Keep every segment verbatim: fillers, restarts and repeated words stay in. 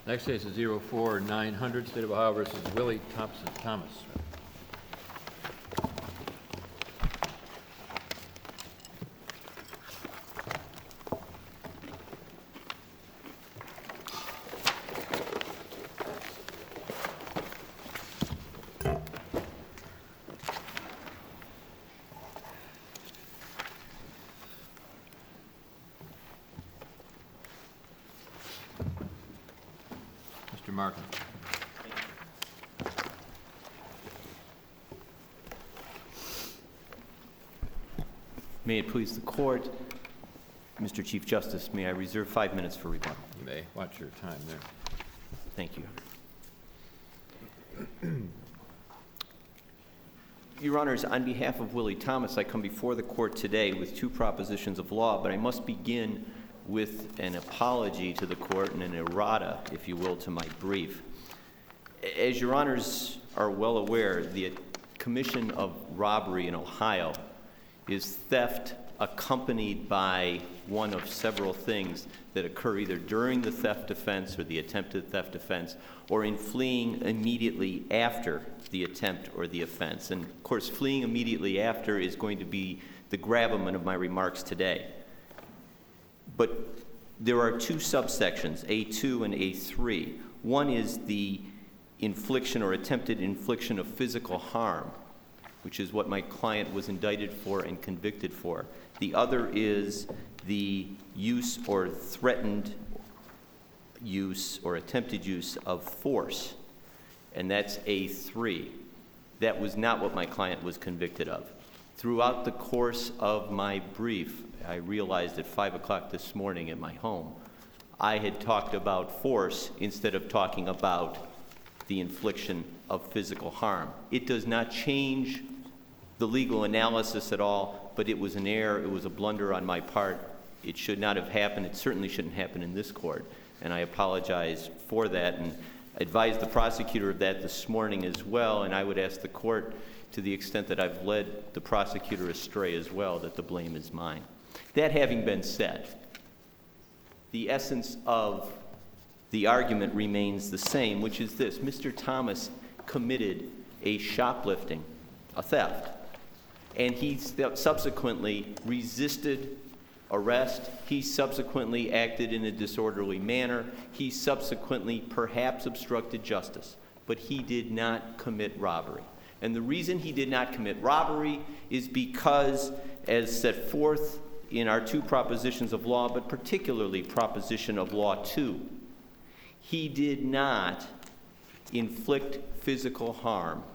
Next case is zero four nine hundred, State of Ohio versus Willie Thompson Thomas. Mister Martin. May it please the court, Mister Chief Justice, may I reserve five minutes for rebuttal? You may. Watch your time there. Thank you. Your Honors, on behalf of Willie Thomas, I come before the court today with two propositions of law, but I must begin with an apology to the court and an errata, if you will, to my brief. As Your Honors are well aware, the commission of robbery in Ohio is theft accompanied by one of several things that occur either during the theft offense or the attempted theft offense, or in fleeing immediately after the attempt or the offense. And of course, fleeing immediately after is going to be the gravamen of my remarks today. But there are two subsections, A two and A three. One is the infliction or attempted infliction of physical harm, which is what my client was indicted for and convicted for. The other is the use or threatened use or attempted use of force, and that's A three. That was not what my client was convicted of. Throughout the course of my brief, I realized at five o'clock this morning at my home, I had talked about force instead of talking about the infliction of physical harm. It does not change the legal analysis at all, but it was an error, it was a blunder on my part. It should not have happened. It certainly shouldn't happen in this court, and I apologize for that and advised the prosecutor of that this morning as well, and I would ask the court, to the extent that I've led the prosecutor astray as well, that the blame is mine. That having been said, the essence of the argument remains the same, which is this: Mister Thomas committed a shoplifting, a theft, and he subsequently resisted arrest. He subsequently acted in a disorderly manner. He subsequently perhaps obstructed justice, but he did not commit robbery. And the reason he did not commit robbery is because, as set forth in our two propositions of law, but particularly proposition of law two, he did not inflict physical harm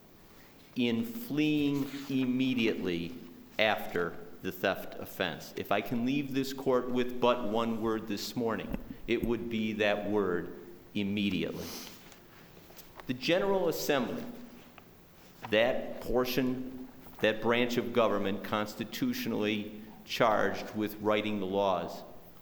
in fleeing immediately after the theft offense. If I can leave this court with but one word this morning, it would be that word: immediately. The General Assembly, that portion, that branch of government constitutionally charged with writing the laws,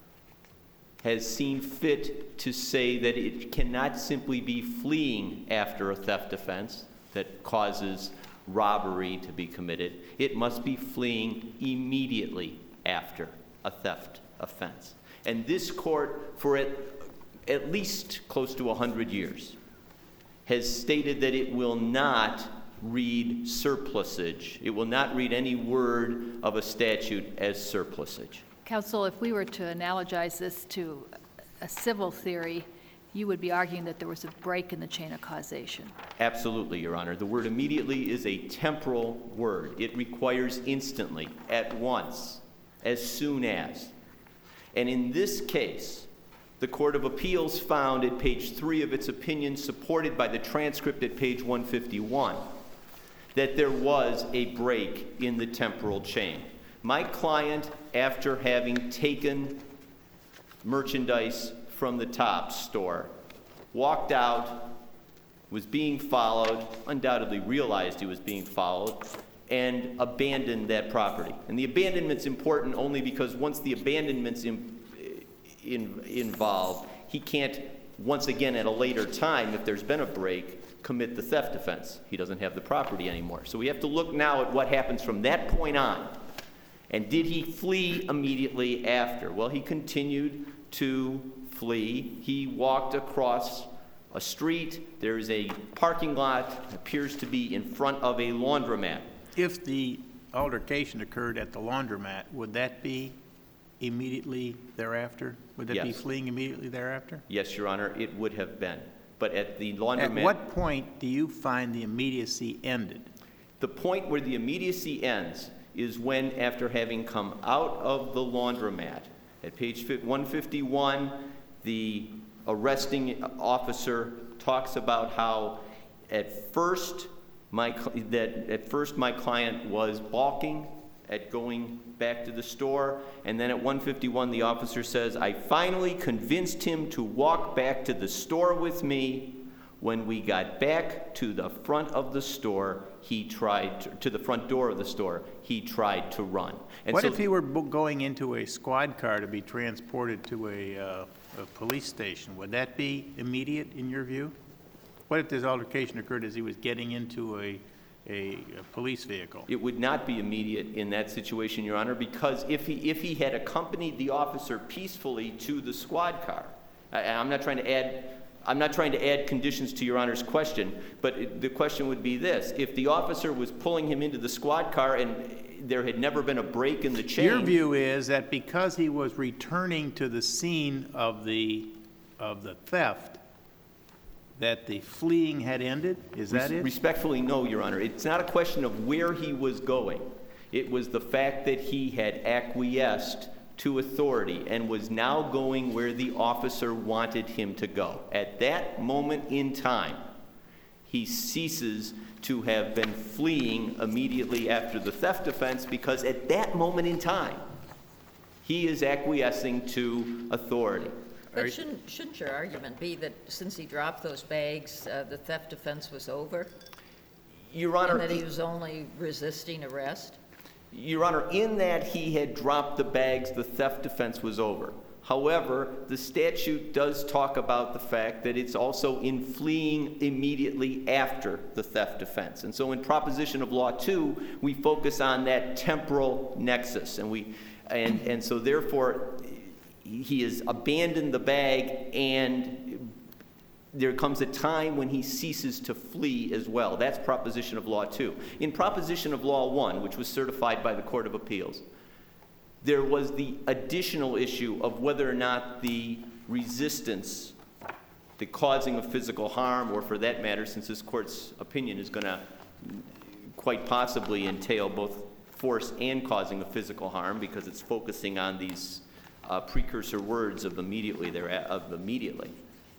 has seen fit to say that it cannot simply be fleeing after a theft offense that causes robbery to be committed. It must be fleeing immediately after a theft offense. And this court, for at, at least close to one hundred years, has stated that it will not read surplusage. It will not read any word of a statute as surplusage. Counsel, if we were to analogize this to a civil theory, you would be arguing that there was a break in the chain of causation. Absolutely, Your Honor. The word immediately is a temporal word. It requires instantly, at once, as soon as. And in this case, the Court of Appeals found at page three of its opinion, supported by the transcript at page one fifty-one, that there was a break in the temporal chain. My client, after having taken merchandise from the Tops store, walked out, was being followed, undoubtedly realized he was being followed, and abandoned that property. And the abandonment's important only because once the abandonment's in, in, involved, he can't, once again at a later time, if there's been a break, commit the theft offense. He doesn't have the property anymore. So we have to look now at what happens from that point on. And did he flee immediately after? Well, he continued to flee. He walked across a street. There is a parking lot, appears to be in front of a laundromat. If the altercation occurred at the laundromat, would that be immediately thereafter? Would that be Yes. fleeing immediately thereafter? Yes, Your Honor, it would have been. But at the At laundromat, what point do you find the immediacy ended? the point where the immediacy ends is when, after having come out of the laundromat, at page one fifty-one, the arresting officer talks about how at first my cl- that at first my client was balking at going back to the store, and then at one fifty-one the officer says, "I finally convinced him to walk back to the store with me. When we got back to the front of the store, he tried to, to the front door of the store, he tried to run." And What so, if he were bo- going into a squad car to be transported to a, uh, a police station? Would that be immediate in your view? What if this altercation occurred as he was getting into a, a, a police vehicle? it would not be immediate in that situation, Your Honor, because if he if he had accompanied the officer peacefully to the squad car, I, I'm not trying to add. I'm not trying to add conditions to Your Honor's question, but it, the question would be this. If the officer was pulling him into the squad car and there had never been a break in the chain... Your view is that because he was returning to the scene of the, of the theft, that the fleeing had ended? Is that it? Respectfully, no, Your Honor. It's not a question of where he was going. It was the fact that he had acquiesced to authority and was now going where the officer wanted him to go. At that moment in time, he ceases to have been fleeing immediately after the theft offense, because at that moment in time, he is acquiescing to authority. But shouldn't, shouldn't your argument be that since he dropped those bags, uh, the theft offense was over? Your Honor, And that he was only resisting arrest? Your Honor, in that he had dropped the bags, the theft offense was over. However, the statute does talk about the fact that it's also in fleeing immediately after the theft offense. And so in proposition of law two, we focus on that temporal nexus. And we, and, and so therefore, he has abandoned the bag, and there comes a time when he ceases to flee as well. That's proposition of law two. In proposition of law one, which was certified by the Court of Appeals, there was the additional issue of whether or not the resistance, the causing of physical harm, or for that matter, since this court's opinion is going to quite possibly entail both force and causing of physical harm, because it's focusing on these uh, precursor words of immediately there of immediately.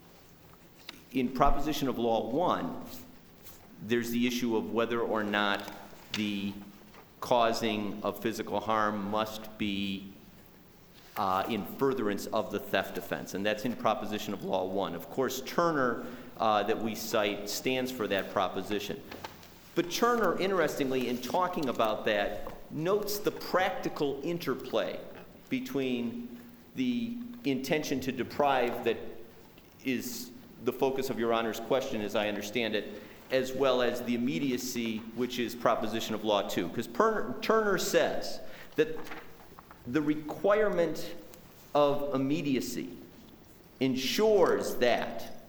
In proposition of law one, there's the issue of whether or not the causing of physical harm must be uh, in furtherance of the theft offense, and that's in proposition of law one. Of course, Turner, uh, that we cite, stands for that proposition. But Turner, interestingly, in talking about that, notes the practical interplay between the intention to deprive that is the focus of Your Honor's question, as I understand it, as well as the immediacy, which is proposition of law two. Because Turner says that the requirement of immediacy ensures that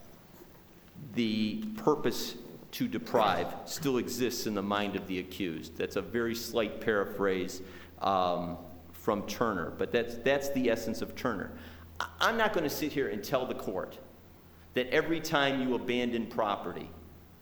the purpose to deprive still exists in the mind of the accused. That's a very slight paraphrase um, from Turner, but that's, that's the essence of Turner. I'm not going to sit here and tell the court that every time you abandon property,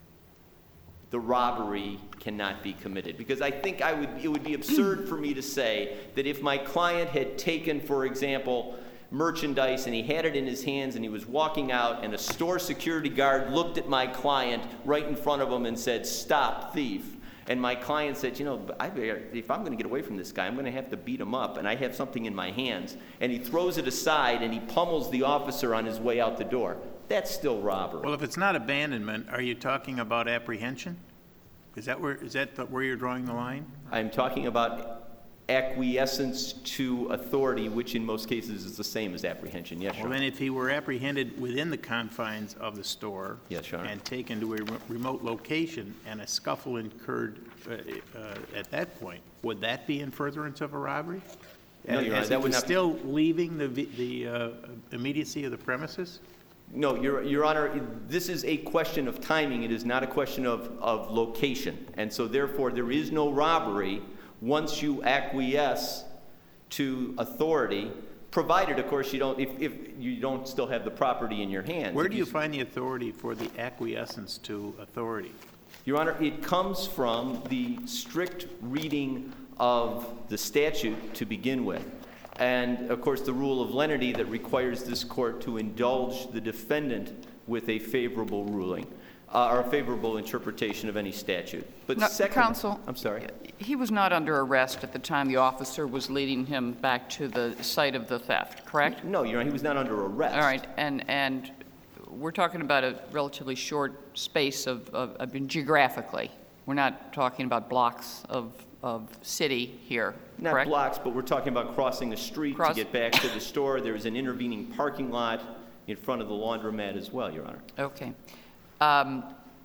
the robbery cannot be committed. Because I think I would, it would be absurd for me to say that if my client had taken, for example, merchandise and he had it in his hands and he was walking out and a store security guard looked at my client right in front of him and said, "Stop, thief." And my client said, you know, I, if I'm going to get away from this guy, I'm going to have to beat him up, and I have something in my hands. And he throws it aside and he pummels the officer on his way out the door. That's still robbery. Well, if it's not abandonment, are you talking about apprehension? Is that where, is that the, where you're drawing the line? I'm talking about acquiescence to authority, which in most cases is the same as apprehension. Yes, Well, Your then Honor. if he were apprehended within the confines of the store Yes, Your Honor. and taken to a re- remote location and a scuffle occurred uh, uh, at that point, would that be in furtherance of a robbery? No, Your Honor, As that he would was not be- still leaving the, vi- the uh, immediacy of the premises? No, Your, Your Honor, this is a question of timing. It is not a question of, of location. And so therefore, there is no robbery once you acquiesce to authority, provided, of course, you don't, if, if you don't still have the property in your hands. Where If do you find the authority for the acquiescence to authority? Your Honor, it comes from the strict reading of the statute to begin with. And, of course, the rule of lenity that requires this court to indulge the defendant with a favorable ruling, uh, or a favorable interpretation of any statute. But No, second, counsel, I'm sorry. he was not under arrest at the time the officer was leading him back to the site of the theft, correct? No, Your Honor, he was not under arrest. All right, and, and we're talking about a relatively short space of, of, I mean, geographically. We're not talking about blocks of, of city here, Not correct? blocks, but we're talking about crossing a street Cross- to get back to the store. There is an intervening parking lot in front of the laundromat as well, Your Honor. Okay. Um,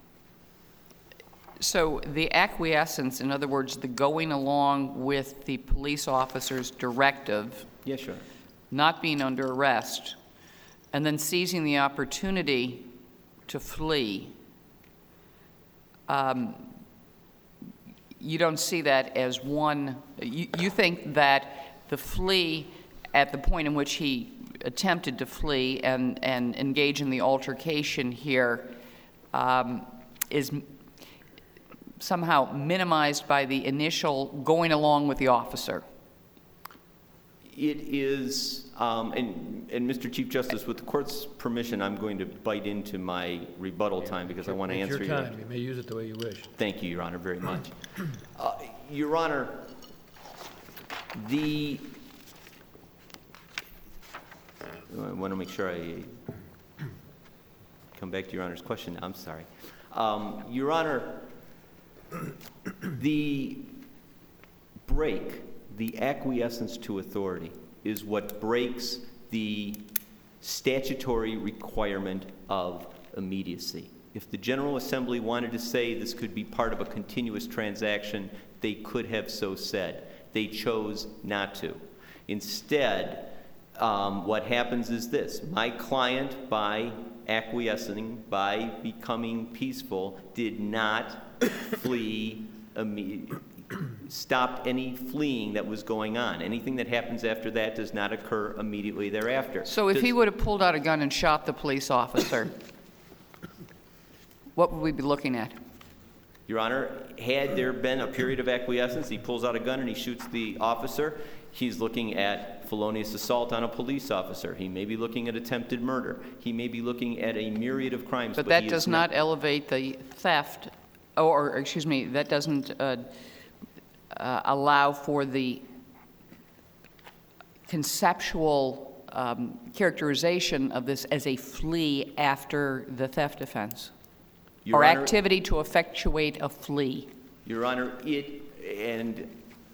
So the acquiescence, in other words, the going along with the police officer's directive, Yes, Your Honor. not being under arrest, and then seizing the opportunity to flee, um, you don't see that as one, you, you think that the flee at the point in which he attempted to flee and, and engage in the altercation here um, is m- somehow minimized by the initial going along with the officer. It is, um, and, and Mister Chief Justice, with the court's permission, I'm going to bite into my rebuttal time because I want to It's answer your your... time. You may use it the way you wish. Thank you, Your Honor, very much. Uh, Your Honor, the, I want to make sure I come back to Your Honor's question. I'm sorry. Um, Your Honor, the break, the acquiescence to authority, is what breaks the statutory requirement of immediacy. If the General Assembly wanted to say this could be part of a continuous transaction, they could have so said. They chose not to. Instead, um, what happens is this. My client, by acquiescing, by becoming peaceful, did not flee, imme- stop any fleeing that was going on. Anything that happens after that does not occur immediately thereafter. So if Does- he would have pulled out a gun and shot the police officer, what would we be looking at? Your Honor, had there been a period of acquiescence, he pulls out a gun and he shoots the officer, he's looking at felonious assault on a police officer. He may be looking at attempted murder. He may be looking at a myriad of crimes. But he that is does not elevate the theft, or, or, excuse me, that doesn't uh, uh, allow for the conceptual um, characterization of this as a flee after the theft offense, Your or Honor- activity to effectuate a flee. Your Honor, it, and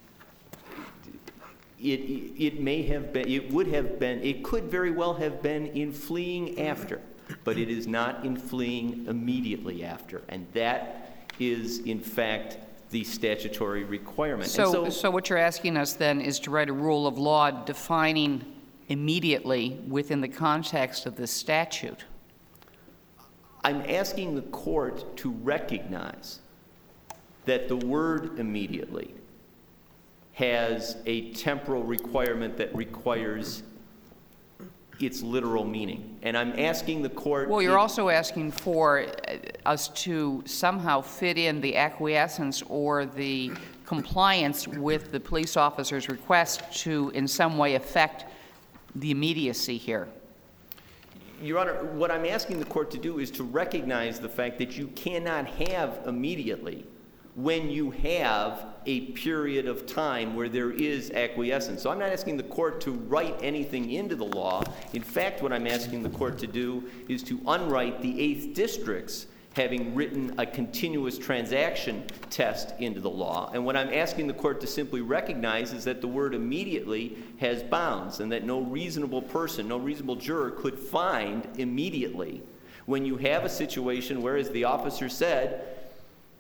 it, it may have been, it would have been, it could very well have been in fleeing after, but it is not in fleeing immediately after. And that is, in fact, the statutory requirement. And So, so what you're asking us then is to write a rule of law defining immediately within the context of this statute. I'm asking the court to recognize that the word immediately has a temporal requirement that requires its literal meaning. And I'm asking the court... Well, you're in- also asking for uh, us to somehow fit in the acquiescence or the compliance with the police officer's request to in some way affect the immediacy here. Your Honor, what I'm asking the court to do is to recognize the fact that you cannot have immediately when you have a period of time where there is acquiescence. So I'm not asking the court to write anything into the law. In fact, what I'm asking the court to do is to unwrite the eighth District's having written a continuous transaction test into the law. And what I'm asking the court to simply recognize is that the word immediately has bounds and that no reasonable person, no reasonable juror could find immediately when you have a situation where, as the officer said,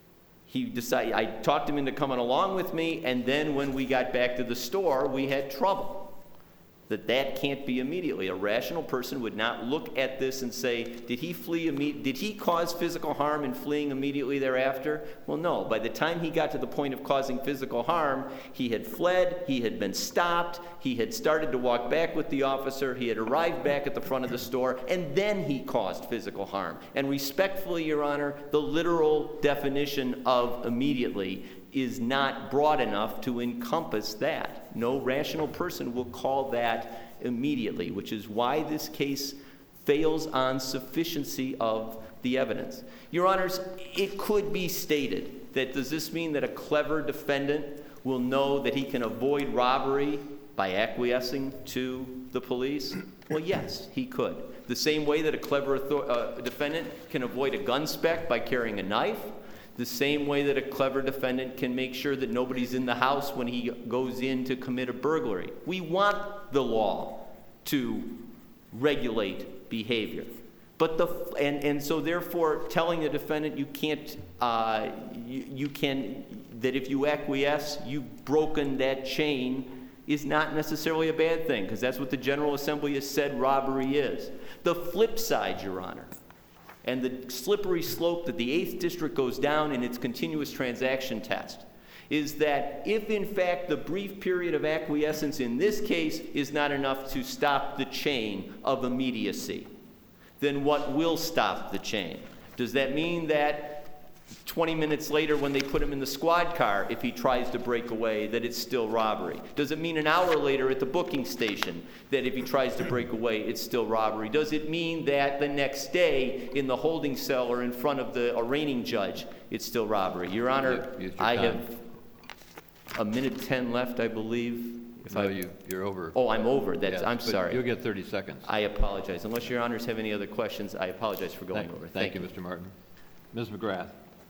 He decided, I talked him into coming along with me, and then when we got back to the store, we had trouble. That that can't be immediately. A rational person would not look at this and say, did he flee imme- did he cause physical harm in fleeing immediately thereafter? Well, no. By the time he got to the point of causing physical harm, he had fled, he had been stopped, he had started to walk back with the officer, he had arrived back at the front of the store, and then he caused physical harm. And respectfully, Your Honor, the literal definition of immediately is not broad enough to encompass that. No rational person will call that immediately, which is why this case fails on sufficiency of the evidence. Your Honors, it could be stated that does this mean that a clever defendant will know that he can avoid robbery by acquiescing to the police? Well, yes, he could. The same way that a clever author- uh, defendant can avoid a gun spec by carrying a knife, the same way that a clever defendant can make sure that nobody's in the house when he goes in to commit a burglary. We want the law to regulate behavior. But the and, and so therefore telling the defendant you can't uh, you, you can that if you acquiesce you've broken that chain is not necessarily a bad thing, because that's what the General Assembly has said robbery is. The flip side, Your Honor, and the slippery slope that the eighth District goes down in its continuous transaction test is that if, in fact, the brief period of acquiescence in this case is not enough to stop the chain of immediacy, then what will stop the chain? Does that mean that twenty minutes later when they put him in the squad car, if he tries to break away, that it's still robbery? Does it mean an hour later at the booking station that if he tries to break away, it's still robbery? Does it mean that the next day in the holding cell or in front of the arraigning judge, it's still robbery? Your Honor, Used your I time. have a minute ten left, I believe. If No, I, you, you're over. oh, I'm over. That's, Yes, I'm but sorry. You'll get thirty seconds. I apologize. Unless Your Honors have any other questions, I apologize for going Thank, over. thank you, Mister Martin. Miz McGrath.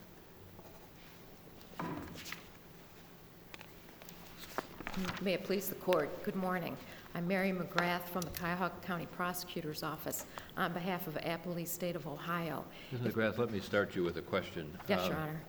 May it please the court, good morning. I'm Mary McGrath from the Cuyahoga County Prosecutor's Office on behalf of Appalachia State of Ohio. Miz McGrath, let me start you with a question. Yes, Your Um, Honor.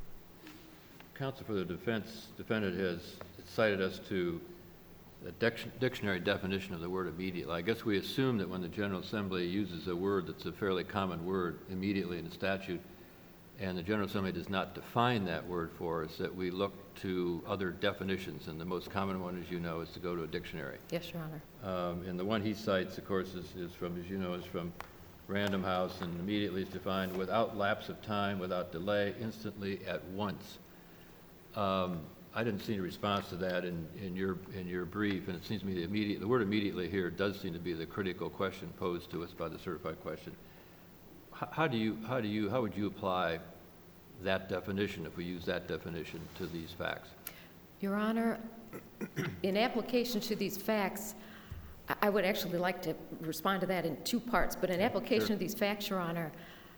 Counsel for the defense defendant has cited us to the dic- dictionary definition of the word immediately. I guess we assume that when the General Assembly uses a word that's a fairly common word immediately in the statute, and the General Assembly does not define that word for us, that we look to other definitions, and the most common one, as you know, is to go to a dictionary. Yes, Your Honor. Um, and the one he cites, of course, is, is from, as you know, is from Random House, and immediately is defined without lapse of time, without delay, instantly, at once. Um, I didn't see any response to that in, in your in your brief, and it seems to me the immediate the word immediately here does seem to be the critical question posed to us by the certified question. H- how do you how do you how would you apply that definition if we use that definition to these facts? Your Honor, in application to these facts, I- I would actually like to respond to that in two parts, but in application Sure. of these facts, Your Honor,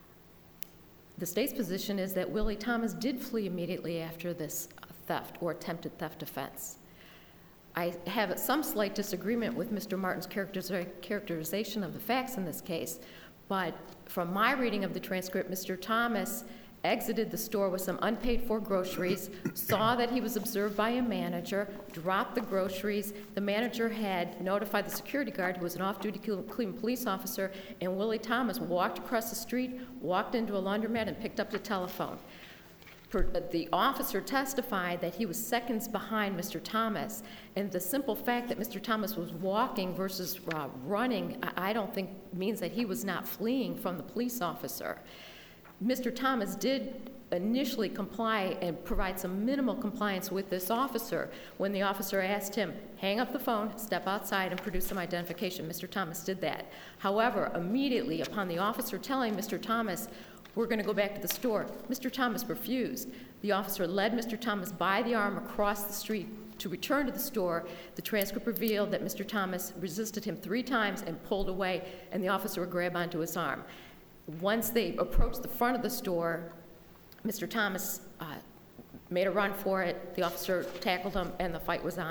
the state's position is that Willie Thomas did flee immediately after this theft or attempted theft offense. I have some slight disagreement with Mister Martin's characteriza- characterization of the facts in this case, but from my reading of the transcript, Mister Thomas exited the store with some unpaid for groceries, saw that he was observed by a manager, dropped the groceries. The manager had notified the security guard, who was an off-duty Cleveland police officer, and Willie Thomas walked across the street, walked into a laundromat, and picked up the telephone. Per- The officer testified that he was seconds behind Mister Thomas, and the simple fact that Mister Thomas was walking versus uh, running, I I don't think means that he was not fleeing from the police officer. Mister Thomas did initially comply and provide some minimal compliance with this officer. When the officer asked him, hang up the phone, step outside, and produce some identification, Mister Thomas did that. However, immediately upon the officer telling Mister Thomas, we're going to go back to the store, Mister Thomas refused. The officer led Mister Thomas by the arm across the street to return to the store. The transcript revealed that Mister Thomas resisted him three times and pulled away, and the officer would grab onto his arm. Once they approached the front of the store, Mister Thomas uh, made a run for it. The officer tackled him, and the fight was on.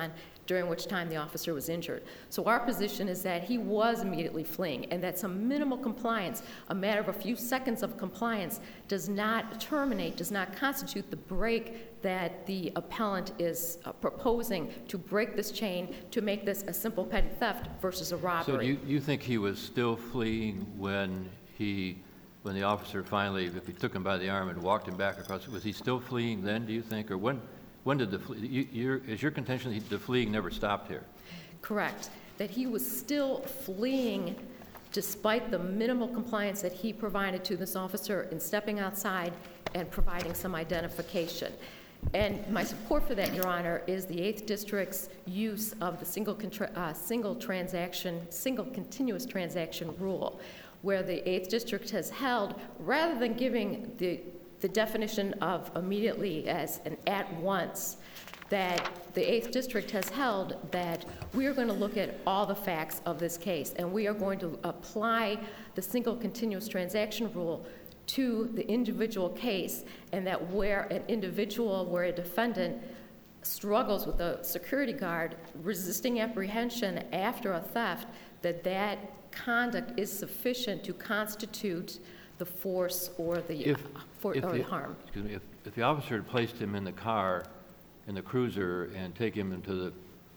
during which time the officer was injured. So our position is that he was immediately fleeing, and that some minimal compliance, a matter of a few seconds of compliance, does not terminate, does not constitute the break that the appellant is uh, proposing to break this chain, to make this a simple petty theft versus a robbery. So do you, you think he was still fleeing when he, when the officer finally, if he took him by the arm and walked him back across, was he still fleeing then, do you think? Or when, when did the, fle- you, your, is your contention that the fleeing never stopped here? Correct. That he was still fleeing despite the minimal compliance that he provided to this officer in stepping outside and providing some identification. And my support for that, Your Honor, is the eighth District's use of the single, contra- uh, single transaction, single continuous transaction rule, where the eighth District has held, rather than giving the, the definition of immediately as an at once, that the eighth District has held that we are going to look at all the facts of this case, and we are going to apply the single continuous transaction rule to the individual case, and that where an individual, where a defendant struggles with a security guard resisting apprehension after a theft, that that conduct is sufficient to constitute the force or the, If, for, if or the, the harm. Excuse me, if, if the officer had placed him in the car, in the cruiser, and take him into the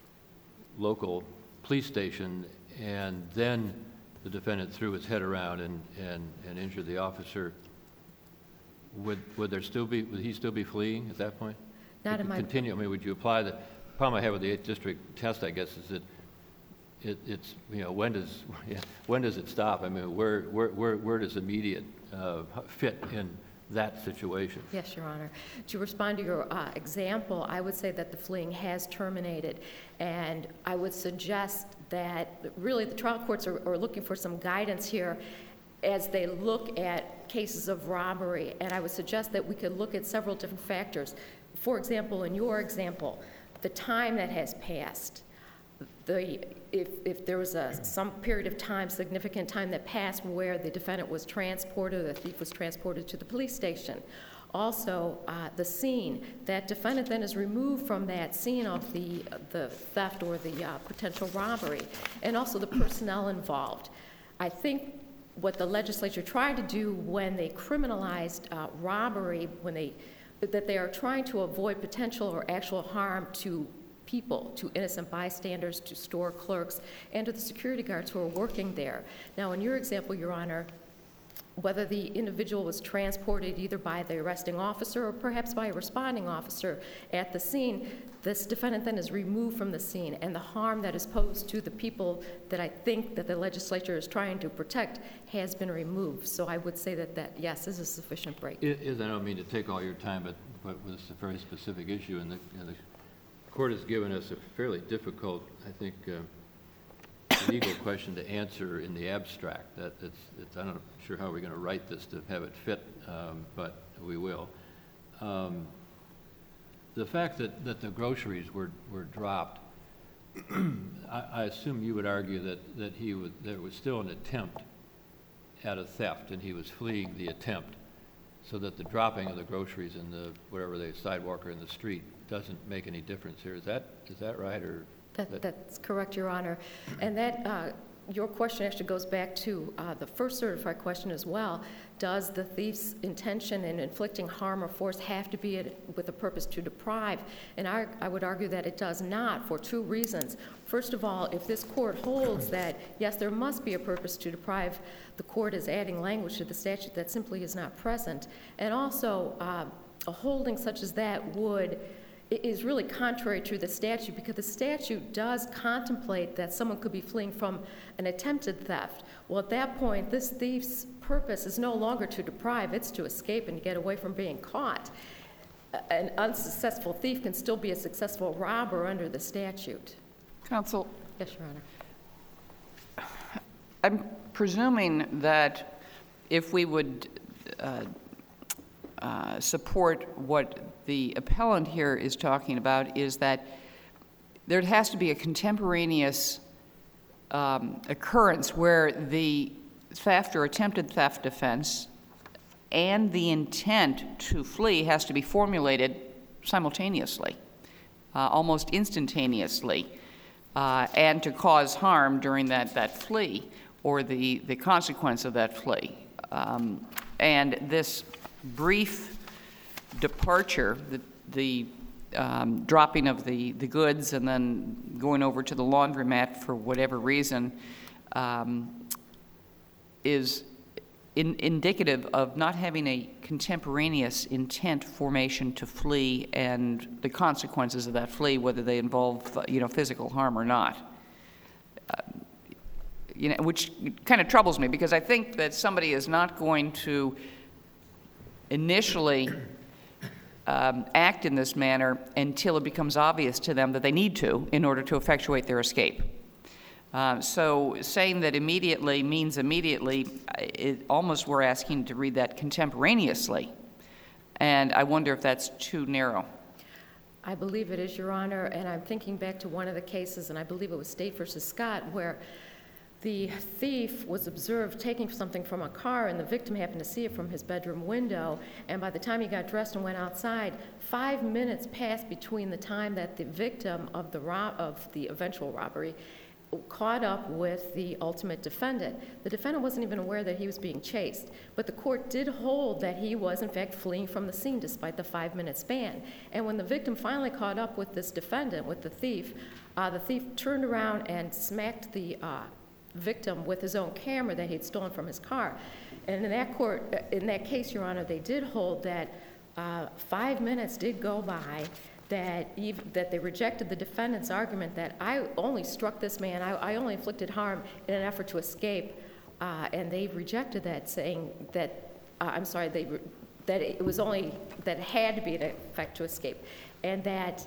local police station, and then the defendant threw his head around and, and, and injured the officer, would, would there still be, would he still be fleeing at that point? Not Would in you my- Continue, I mean, would you apply the, problem I have with the eighth District test, I guess, is that it, it's, you know, when does, when does it stop? I mean, where, where, where, where does immediate uh, fit in that situation? Yes, Your Honor. To respond to your uh, example, I would say that the fleeing has terminated, and I would suggest that really the trial courts are, are looking for some guidance here as they look at cases of robbery, and I would suggest that we could look at several different factors. For example, in your example, the time that has passed, the, if, if there was a, some period of time, significant time that passed where the defendant was transported, or the thief was transported to the police station. Also, uh, the scene, that defendant then is removed from that scene of the, the theft or the uh, potential robbery, and also the personnel involved. I think what the legislature tried to do when they criminalized uh, robbery, when they, that they are trying to avoid potential or actual harm to people, to innocent bystanders, to store clerks, and to the security guards who are working there. Now, in your example, Your Honor, whether the individual was transported either by the arresting officer or perhaps by a responding officer at the scene, this defendant then is removed from the scene, and the harm that is posed to the people that I think that the legislature is trying to protect has been removed. So I would say that, that yes, this is a sufficient break. It is, I don't mean to take all your time, but, but it's a very specific issue, and the, and the court has given us a fairly difficult, I think, uh, legal question to answer in the abstract. That it's, it's I'm not sure how we're going to write this to have it fit, um, but we will. Um, the fact that, that the groceries were, were dropped, I, I assume you would argue that, that he would, there was still an attempt at a theft, and he was fleeing the attempt, so that the dropping of the groceries in the, whatever the sidewalk or in the street doesn't make any difference here. Is that, is that right, or? That, that's correct, Your Honor. And that, uh, your question actually goes back to uh, the first certified question as well. Does the thief's intention in inflicting harm or force have to be with a purpose to deprive? And I, I would argue that it does not, for two reasons. First of all, if this court holds that, yes, there must be a purpose to deprive, the court is adding language to the statute that simply is not present. And also, uh, a holding such as that would is really contrary to the statute, because the statute does contemplate that someone could be fleeing from an attempted theft. Well, at that point, this thief's purpose is no longer to deprive, it's to escape and get away from being caught. An unsuccessful thief can still be a successful robber under the statute. Counsel? Yes, Your Honor. I'm presuming that if we would uh, uh, support what the appellant here is talking about, is that there has to be a contemporaneous um, occurrence where the theft or attempted theft offense and the intent to flee has to be formulated simultaneously, uh, almost instantaneously. uh, and to cause harm during that, that flee or the, the consequence of that flee. Um, and this brief departure, the, the um, dropping of the, the goods and then going over to the laundromat for whatever reason, um, is in, indicative of not having a contemporaneous intent formation to flee and the consequences of that flee, whether they involve, uh, you know, physical harm or not. Uh, you know, which kind of troubles me, because I think that somebody is not going to initially um, act in this manner until it becomes obvious to them that they need to in order to effectuate their escape. Uh, so saying that immediately means immediately, it almost we're asking to read that contemporaneously. And I wonder if that's too narrow. I believe it is, Your Honor, and I'm thinking back to one of the cases, and I believe it was State versus Scott, where the thief was observed taking something from a car, and the victim happened to see it from his bedroom window, and by the time he got dressed and went outside, five minutes passed between the time that the victim of the ro- of the eventual robbery caught up with the ultimate defendant. The defendant wasn't even aware that he was being chased, but the court did hold that he was in fact fleeing from the scene despite the five-minute span. And when the victim finally caught up with this defendant, with the thief, uh, the thief turned around and smacked the uh, victim with his own camera that he'd stolen from his car. And in that court, in that case, Your Honor, they did hold that uh, five minutes did go by, that even, that they rejected the defendant's argument that I only struck this man, I, I only inflicted harm in an effort to escape, uh, and they rejected that, saying that, uh, I'm sorry, they re- that it was only, that it had to be an effect to escape, and that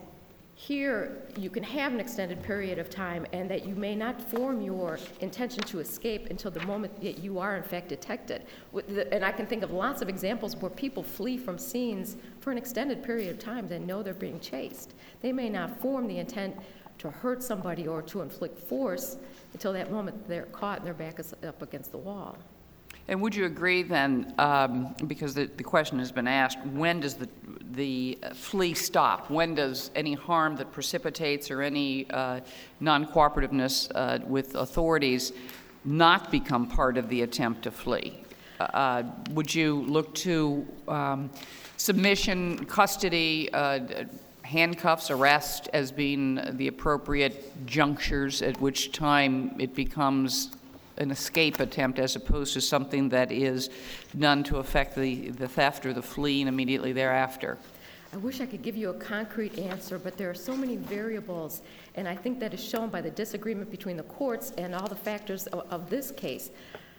here you can have an extended period of time and that you may not form your intention to escape until the moment that you are in fact detected. With the, and I can think of lots of examples where people flee from scenes for an extended period of time and know they're being chased. They may not form the intent to hurt somebody or to inflict force until that moment they're caught and their back is up against the wall. And would you agree then, um, because the, the question has been asked, when does the, the flee stop? When does any harm that precipitates or any uh, non-cooperativeness uh, with authorities not become part of the attempt to flee? Uh, would you look to um, submission, custody, uh, handcuffs, arrest as being the appropriate junctures at which time it becomes an escape attempt as opposed to something that is done to affect the, the theft or the fleeing immediately thereafter? I wish I could give you a concrete answer, but there are so many variables, and I think that is shown by the disagreement between the courts and all the factors of, of this case.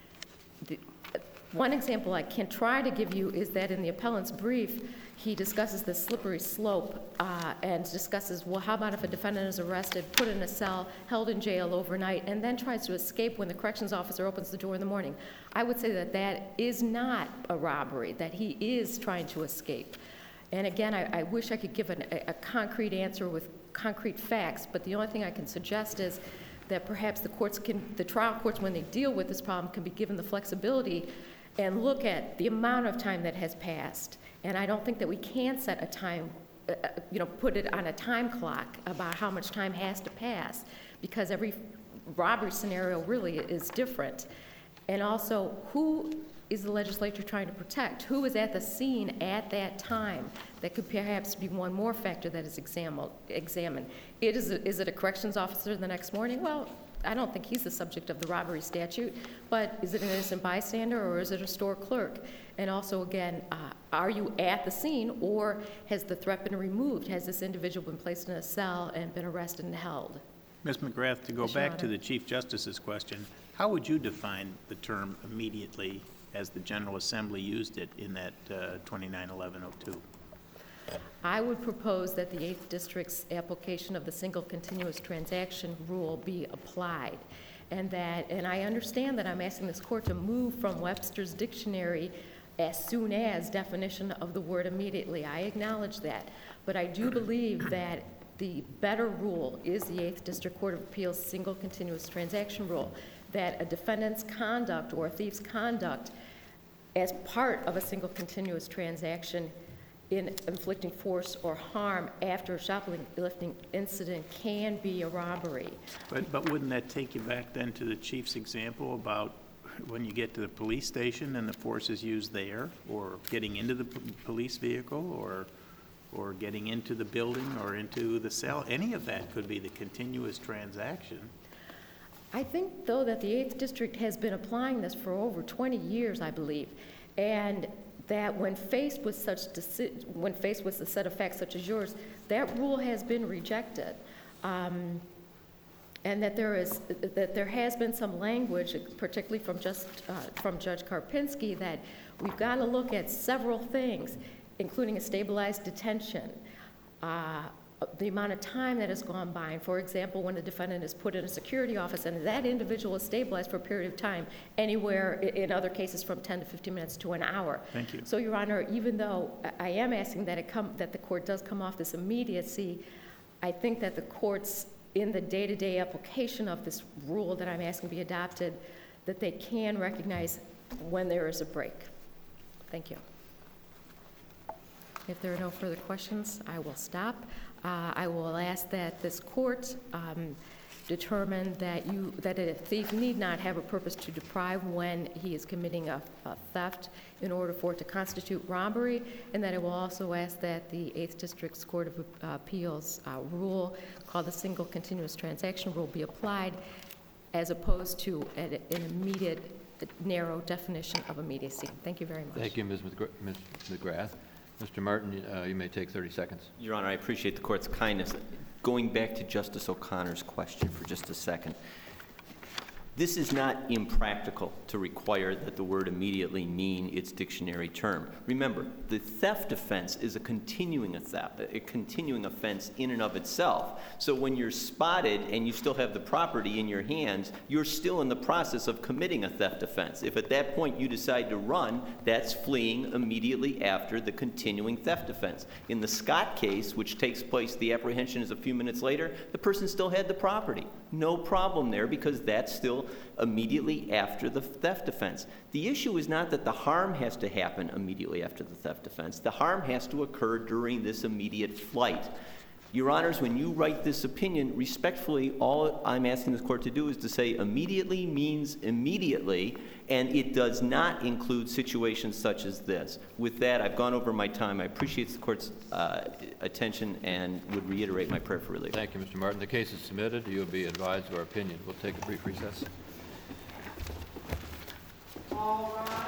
The, one example I can try to give you is that in the appellant's brief, he discusses the slippery slope uh, and discusses, well, how about if a defendant is arrested, put in a cell, held in jail overnight, and then tries to escape when the corrections officer opens the door in the morning? I would say that that is not a robbery, that he is trying to escape. And again, I, I wish I could give an, a, a concrete answer with concrete facts, but the only thing I can suggest is that perhaps the courts can, the trial courts, when they deal with this problem, can be given the flexibility and look at the amount of time that has passed. And I don't think that we can set a time, uh, you know, put it on a time clock about how much time has to pass, because every robbery scenario really is different. And also, who is the legislature trying to protect? Who is at the scene at that time? That could perhaps be one more factor that is examined. examined. It is, a, is it a corrections officer the next morning? Well, I don't think he's the subject of the robbery statute, but is it an innocent bystander or is it a store clerk? And also, again, uh, are you at the scene, or has the threat been removed? Has this individual been placed in a cell and been arrested and held? Miz McGrath, to go Yes, Your back to Honor. the Chief Justice's question, how would you define the term immediately as the General Assembly used it in that uh, twenty-nine eleven oh two? I would propose that the eighth District's application of the single continuous transaction rule be applied. And that, and I understand that I'm asking this court to move from Webster's dictionary as soon as definition of the word immediately. I acknowledge that. But I do believe that the better rule is the eighth District Court of Appeals single continuous transaction rule, that a defendant's conduct or a thief's conduct as part of a single continuous transaction in inflicting force or harm after a shoplifting incident can be a robbery. But, but wouldn't that take you back then to the chief's example about when you get to the police station and the force is used there, or getting into the p- police vehicle, or, or getting into the building or into the cell? Any of that could be the continuous transaction. I think, though, that the eighth District has been applying this for over twenty years, I believe, and that when faced with such, deci- when faced with a set of facts such as yours, that rule has been rejected. Um, and that there is, that there has been some language, particularly from just, uh, from Judge Karpinski, that we've got to look at several things, including a stabilized detention, uh, the amount of time that has gone by. And for example, when a defendant is put in a security office and that individual is stabilized for a period of time, anywhere, i- in other cases, from ten to fifteen minutes to an hour. Thank you. So, Your Honor, even though I I am asking that it come, that the court does come off this immediacy, I think that the courts, in the day-to-day application of this rule that I'm asking be adopted, that they can recognize when there is a break. Thank you. If there are no further questions, I will stop. Uh, I will ask that this court um, determine that you, that a thief need not have a purpose to deprive when he is committing a, a theft in order for it to constitute robbery, and that I will also ask that the eighth District's Court of uh, Appeals uh, rule called the Single Continuous Transaction Rule be applied, as opposed to an, an immediate, narrow definition of immediacy. Thank you very much. Thank you, Miz McGr- Miz McGrath. Mister Martin, uh, you may take thirty seconds. Your Honor, I appreciate the court's kindness. Going back to Justice O'Connor's question for just a second, this is not impractical to require that the word immediately mean its dictionary term. Remember, the theft offense is a continuing a theft, a continuing offense in and of itself. So when you're spotted and you still have the property in your hands, you're still in the process of committing a theft offense. If at that point you decide to run, that's fleeing immediately after the continuing theft offense. In the Scott case, which takes place, the apprehension is a few minutes later, the person still had the property. No problem there, because that's still immediately after the theft offense. The issue is not that the harm has to happen immediately after the theft offense. The harm has to occur during this immediate flight. Your Honors, when you write this opinion, respectfully, all I'm asking this court to do is to say immediately means immediately, and it does not include situations such as this. With that, I've gone over my time. I appreciate the court's uh, attention and would reiterate my prayer for relief. Thank you, Mister Martin. The case is submitted. You will be advised of our opinion. We'll take a brief recess. All rise.